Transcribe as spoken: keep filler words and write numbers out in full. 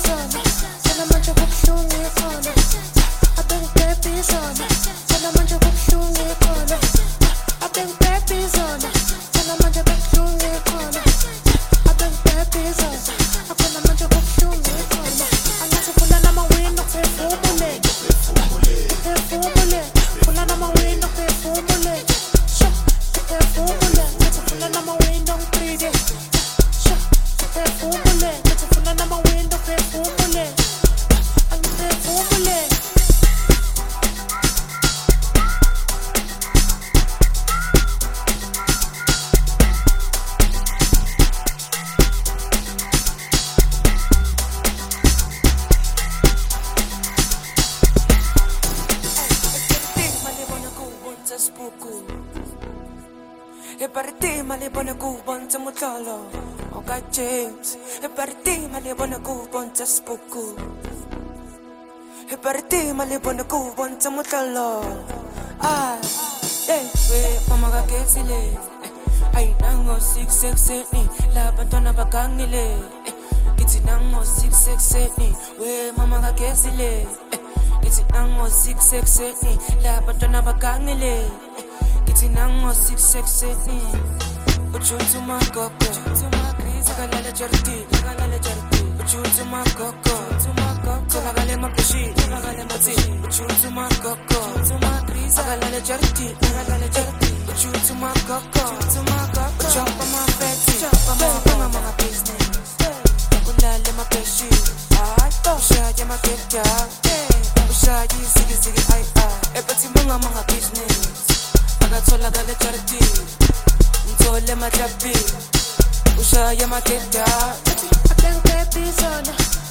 E per te ma le buone cubon te mutolo Oka James E per te ma le buone cubon te spoku E per te ma le buone cubon te mutolo Ah Eh we mama ka kesile Ay nango six six seven ni La bantwana bakangile Kiti nango six six seven ni We mama ka kesile Kiti nango six six seven ni La bantwana bakangile Kiti nango six six seven Uchutu makoko Sakalala charity Sakalala charity Uchutu makoko Sakalala makushi Sakalala mati Uchutu makoko Sakalala charity Sakalala charity Uchutu makoko Choppa my fatty Choppa my mga business Ulale mapeshi Ushaje maketa Ushaje sigi sigi ay ay Epati mga mga business Agathola gale charity Ntole majabi Ushaya maketa I can't get this on